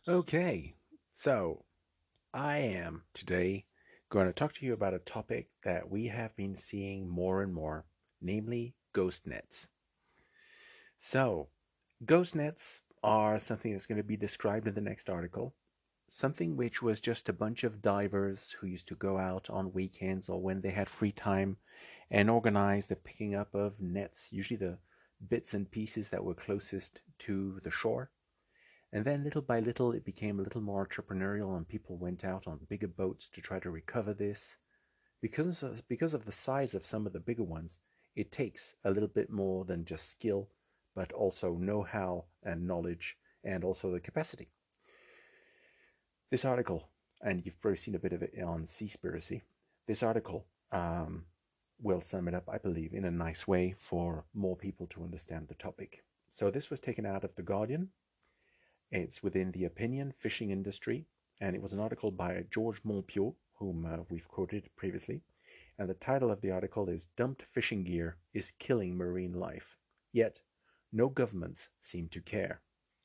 Okay, so I am today going to talk to you about a topic that we have been seeing more and more, namely ghost nets. So, ghost nets are something that's going to be described in the next article, something which was just a bunch of divers who used to go out on weekends or when they had free time and organize the picking up of nets, usually the bits and pieces that were closest to the shore. And then little by little, it became a little more entrepreneurial, and people went out on bigger boats to try to recover this. Because of the size of some of the bigger ones, it takes a little bit more than just skill, but also know how and knowledge, and also the capacity. This article, and you've probably seen a bit of it on Seaspiracy, this article will sum it up, I believe, in a nice way for more people to understand the topic. So, this was taken out of The Guardian. It's within the opinion fishing industry, and it was an article by George Monpiot, whom we've quoted previously. And the title of the article is Dumped Fishing Gear is Killing Marine Life. Yet, no governments seem to care.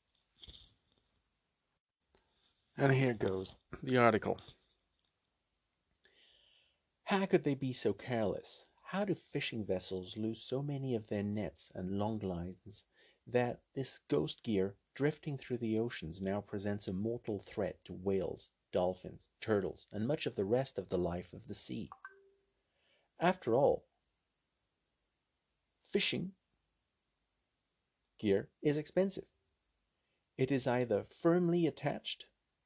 And here goes the article. How could they be so careless? How do fishing vessels lose so many of their nets and long lines that this ghost gear drifting through the oceans now presents a mortal threat to whales, dolphins, turtles, and much of the rest of the life of the sea? After all, fishing gear is expensive. It is either firmly attached.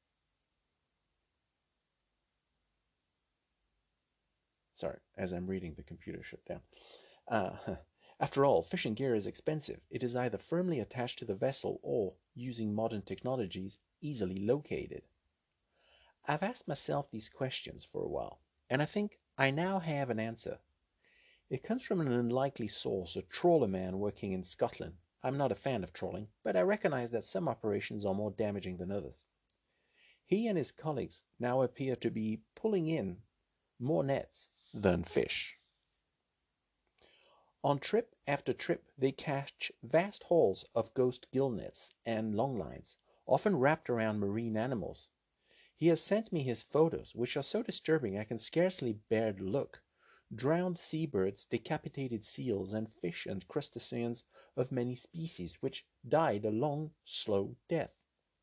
Sorry, as I'm reading, the computer shut down. Uh, After all, fishing gear is expensive. It is either firmly attached to the vessel or, using modern technologies, easily located. I've asked myself these questions for a while, and I think I now have an answer. It comes from an unlikely source, a trawlerman working in Scotland. I'm not a fan of trawling, but I recognize that some operations are more damaging than others. He and his colleagues now appear to be pulling in more nets than fish. On trip after trip they catch vast hauls of ghost gill nets and longlines, often wrapped around marine animals. He has sent me his photos, which are so disturbing I can scarcely bear to look. Drowned seabirds, decapitated seals, and fish and crustaceans of many species, which died a long, slow death.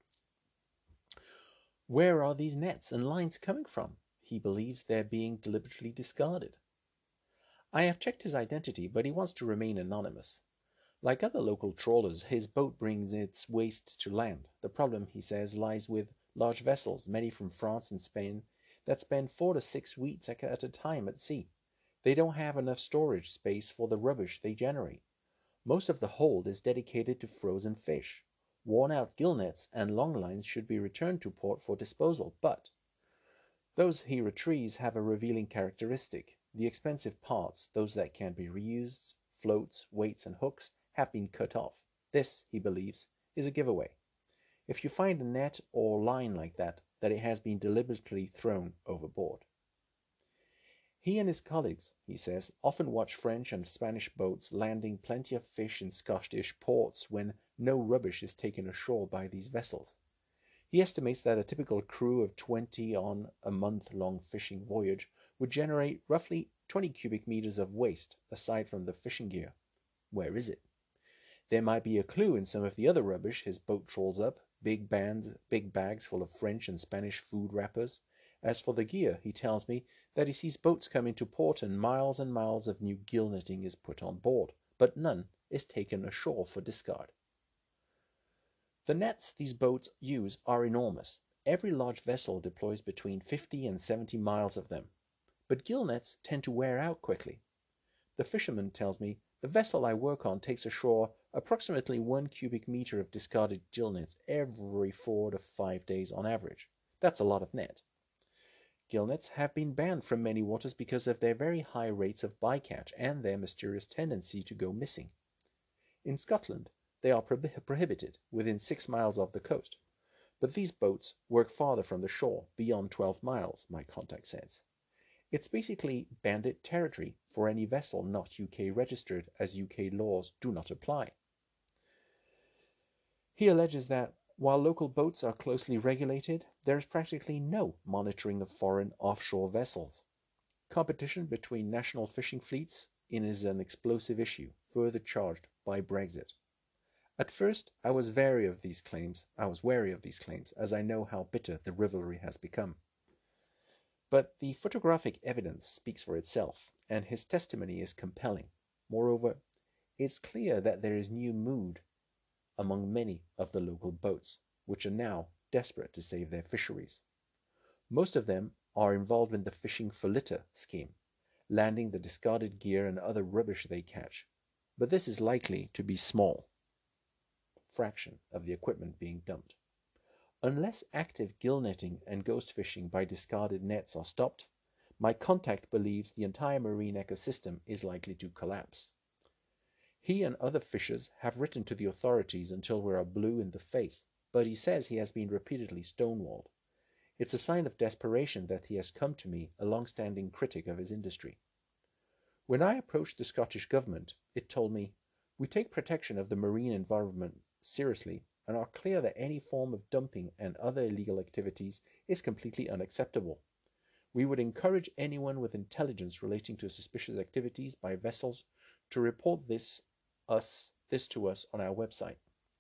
Where are these nets and lines coming from? He believes they're being deliberately discarded. I have checked his identity, but he wants to remain anonymous. Like other local trawlers, his boat brings its waste to land. The problem, he says, lies with large vessels, many from France and Spain, that spend 4 to 6 weeks at a time at sea. They don't have enough storage space for the rubbish they generate. Most of the hold is dedicated to frozen fish. Worn-out gill nets and longlines should be returned to port for disposal, but those he retrieves have a revealing characteristic. The expensive parts, those that can be reused, floats, weights, and hooks, have been cut off. This, he believes, is a giveaway. If you find a net or line like that, it has been deliberately thrown overboard. He and his colleagues, he says, often watch French and Spanish boats landing plenty of fish in Scottish ports when no rubbish is taken ashore by these vessels. He estimates that a typical crew of 20 on a month-long fishing voyage would generate roughly 20 cubic meters of waste aside from the fishing gear. Where is it? There might be a clue in some of the other rubbish his boat trawls up, big bags full of French and Spanish food wrappers. As for the gear, he tells me that he sees boats come into port and miles of new gill netting is put on board, but none is taken ashore for discard. The nets these boats use are enormous. Every large vessel deploys between 50 and 70 miles of them. But gill nets tend to wear out quickly. The fisherman tells me the vessel I work on takes ashore approximately 1 cubic meter of discarded gill nets every 4 to 5 days on average. That's a lot of net. Gill nets have been banned from many waters because of their very high rates of bycatch and their mysterious tendency to go missing. In Scotland, they are prohibited within 6 miles of the coast, but these boats work farther from the shore, beyond 12 miles, my contact says. It's basically bandit territory for any vessel not UK registered, as UK laws do not apply. He alleges that While local boats are closely regulated, there is practically no monitoring of foreign offshore vessels. Competition between national fishing fleets is an explosive issue, further charged by Brexit. At first, I was wary of these claims, as I know how bitter the rivalry has become. But the photographic evidence speaks for itself, and his testimony is compelling. Moreover, it's clear that there is new mood among many of the local boats, which are now desperate to save their fisheries. Most of them are involved in the fishing for litter scheme, landing the discarded gear and other rubbish they catch, but this is likely to be small fraction of the equipment being dumped. Unless active gill netting and ghost fishing by discarded nets are stopped, my contact believes the entire marine ecosystem is likely to collapse. He and other fishers have written to the authorities until we are blue in the face, but he says he has been repeatedly stonewalled. It's a sign of desperation that he has come to me, a long-standing critic of his industry. When I approached the Scottish government, it told me, "We take protection of the marine environment seriously and are clear that any form of dumping and other illegal activities is completely unacceptable. We would encourage anyone with intelligence relating to suspicious activities by vessels to report this to us on our website."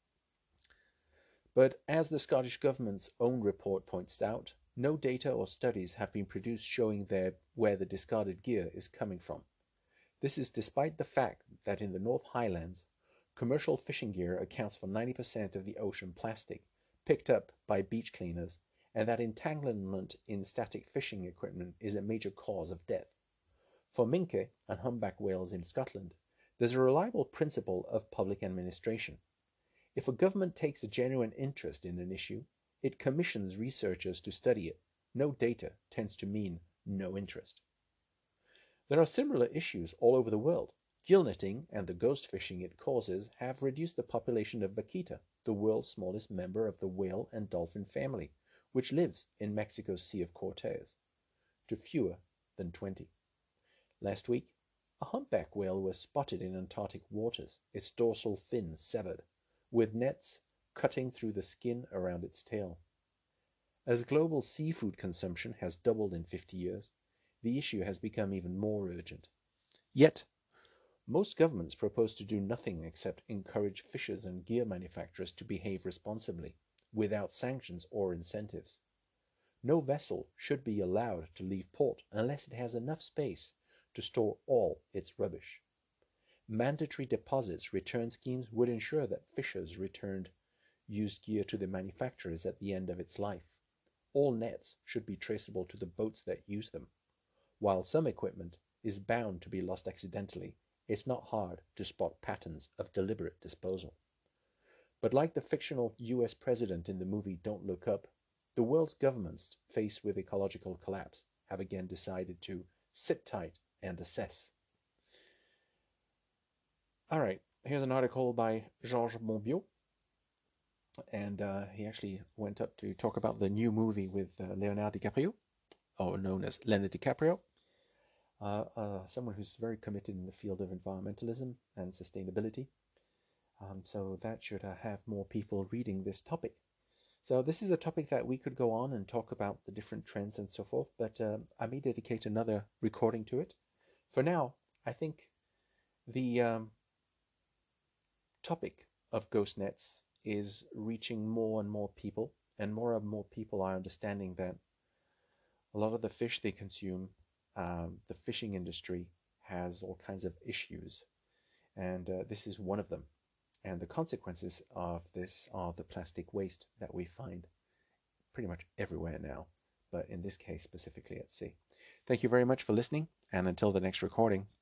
But as the Scottish government's own report points out, no data or studies have been produced showing where the discarded gear is coming from. This is despite the fact that in the North Highlands, commercial fishing gear accounts for 90% of the ocean plastic picked up by beach cleaners, and that entanglement in static fishing equipment is a major cause of death. For minke and humpback whales in Scotland, there's a reliable principle of public administration. If a government takes a genuine interest in an issue, it commissions researchers to study it. No data tends to mean no interest. There are similar issues all over the world. Gill netting and the ghost fishing it causes have reduced the population of vaquita, the world's smallest member of the whale and dolphin family, which lives in Mexico's Sea of Cortez, to fewer than 20. Last week, a humpback whale was spotted in Antarctic waters, its dorsal fin severed, with nets cutting through the skin around its tail. As global seafood consumption has doubled in 50 years, the issue has become even more urgent. Yet, most governments propose to do nothing except encourage fishers and gear manufacturers to behave responsibly, without sanctions or incentives. No vessel should be allowed to leave port unless it has enough space to store all its rubbish. Mandatory deposits return schemes would ensure that fishers returned used gear to the manufacturers at the end of its life. All nets should be traceable to the boats that use them. While some equipment is bound to be lost accidentally, it's not hard to spot patterns of deliberate disposal. But like the fictional US president in the movie Don't Look Up, the world's governments, faced with ecological collapse, have again decided to sit tight and assess. All right, here's an article by Georges Monbiot, and he actually went up to talk about the new movie with Leonardo DiCaprio, or known as Leonardo DiCaprio, someone who's very committed in the field of environmentalism and sustainability. So that should have more people reading this topic. So this is a topic that we could go on and talk about the different trends and so forth, but I may dedicate another recording to it. For now, I think the topic of ghost nets is reaching more and more people, and more people are understanding that a lot of the fish they consume, the fishing industry has all kinds of issues, and this is one of them. And the consequences of this are the plastic waste that we find pretty much everywhere now, but in this case specifically at sea. Thank you very much for listening, and until the next recording.